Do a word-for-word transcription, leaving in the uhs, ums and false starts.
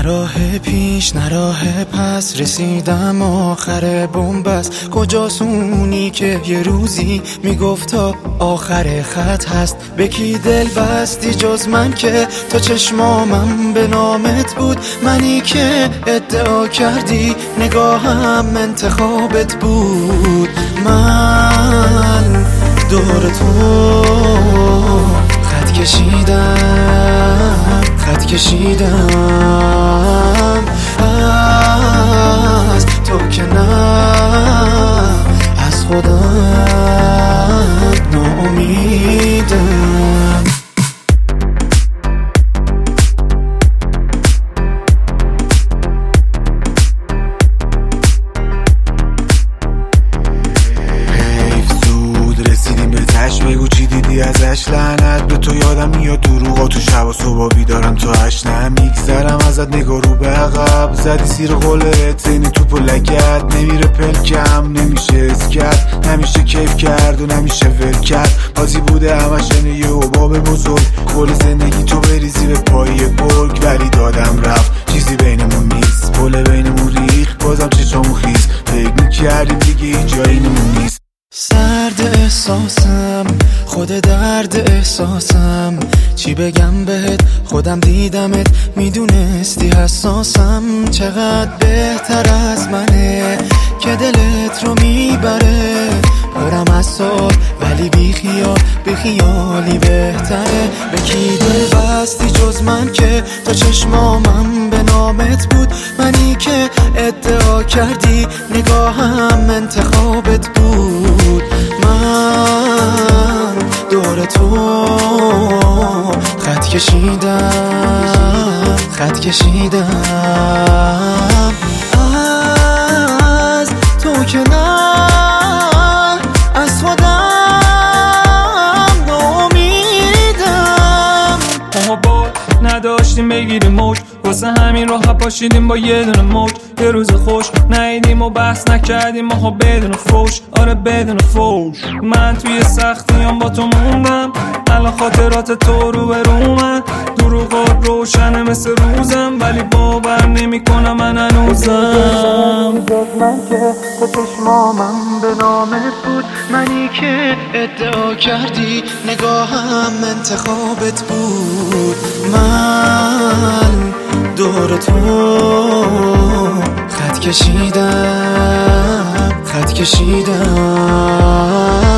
راه پیش نه راه پس، رسیدم آخر بنبست. کجاست اونی که یه روزی میگفت تا آخر خط هست؟ به کی دل بستی جز من که تا چشمامم به نامت بود؟ منی که ادعا کردی نگاهم انتخابت بود. من دور تو خط کشیدم، خط کشیدم از تو که نه از خودم ناامیدم. بگو چی دیدی ازش؟ لعنت به تو، یادم میاد دروغا تو شب و صبح بیدارم تو هشت. نمیگذرم ازت نگاه رو به عقب، زدی سیر قولت اینی توپ و لگت. نمیره پلکم نمیشه اسکت، نمیشه کیف کرد و نمیشه ول کرد. بازی بوده همش یه عباب بزرگ، کل زندگی تو بریزی به پای گرگ. ولی دادم رفت چیزی بینمون نیست، پل بینمون ریخ بازم چشامون خیز. فکر میکردیم دیگه هیچ جایی نمون نیست. سرد احساسم، خود درد احساسم، چی بگم بهت؟ خودم دیدمت میدونستی حساسم. چقدر بهتر از منه که دلت رو میبره، پرم از سال ولی بی خیال، بی خیالی بهتره. به کی دل بستی جز من که تا چشمامم به نامت بود؟ منی که ادعا کردی نگاهم انتخابت بود. من دور تو خط کشیدم، خط کشیدم از تو که نه از خودم ناامیدم. ما با نداشتیم بگیریم موج، واسه همین راه پاشیدیم با یه دونه موج. یه روز خوش نهیدیم و بحث نکردیم ماها بدون فوش، آره بدون فوش. من توی سختیام با تو موندم، الان خاطرات تو رو به رومن. دروغات روشنه مثل روزم، ولی باور نمی کنم من هنوزم. من که تو چشمامم به نامت بود، منی که ادعا کردی نگاهم انتخابت بود. من دور تو خط کشیدم، خط کشیدم